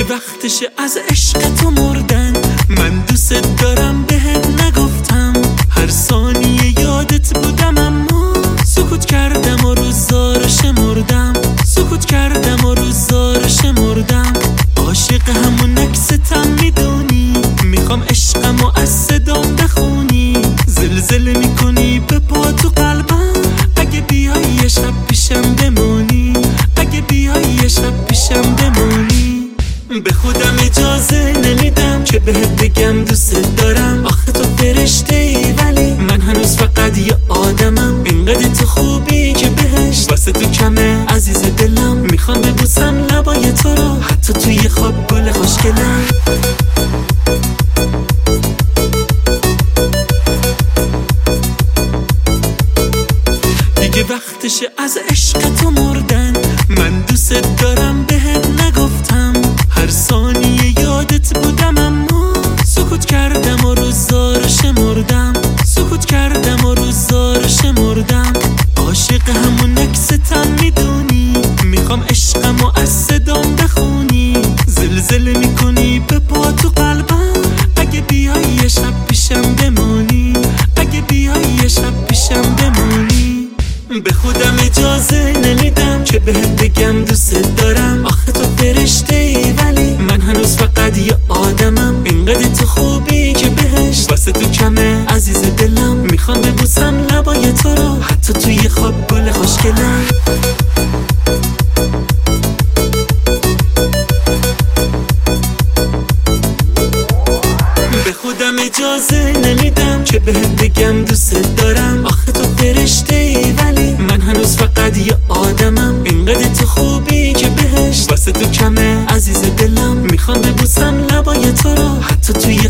وقتشه از عشق تو مردن. من دوست دارم بهت نگفتم، هر ثانیه یادت بودم، اما سکوت کردم و روزا رو شمردم. سکوت کردم و روزا رو شمردم. عاشق همون عکستم میدونی، میخوام عشقمو از صدام بخونی. زلزله میکنی به پا تو قلبم، اگه بیای یه شب پیشم بمونی. اگه بیای یه شب پیشم بمونی. به خودم اجازه نمیدم که بهت بگم دوست دارم. آخه تو فرشته ای ولی من هنوز فقط یه آدمم. اینقدر تو خوبی که بهش واسه تو کمه عزیز دلم. میخوام ببوسم لبای تو رو، حتی توی خواب گل خوشگلم. دیگه وقتشه از عشق تو مردن. من دوست دارم بهت نگفتم، هر ثانیه یادت بودم، اما سکوت کردم و روزا رو شمردم. سکوت کردم و روزا رو شمردم. عاشق همون عکستم میدونی، میخوام عشقمو از صدام بخونی. زلزله میکنی به پا تو قلبم، اگه بیای یه شب پیشم بمونی. اگه بیای یه شب پیشم بمونی. به خودم اجازه نمیدم که بهت بگم دوست دارم. آخه تو فرشته ای ولی من هنوز فقط یه آدمم. اینقدر تو خوبی که بهش واسه تو کمه عزیز دلم. میخوام ببوسم لبای تو رو، حتی توی خواب گل خوشگلم. به خودم اجازه نمیدم که بهت بگم دوست دارم. آخه تو فرشته ای ولی من هنوز فقط یه آدمم. اینقدر تو خوبی که بهش واسه تو کمه عزیز دلم. میخوام ببوسم لبای تو رو، حتی توی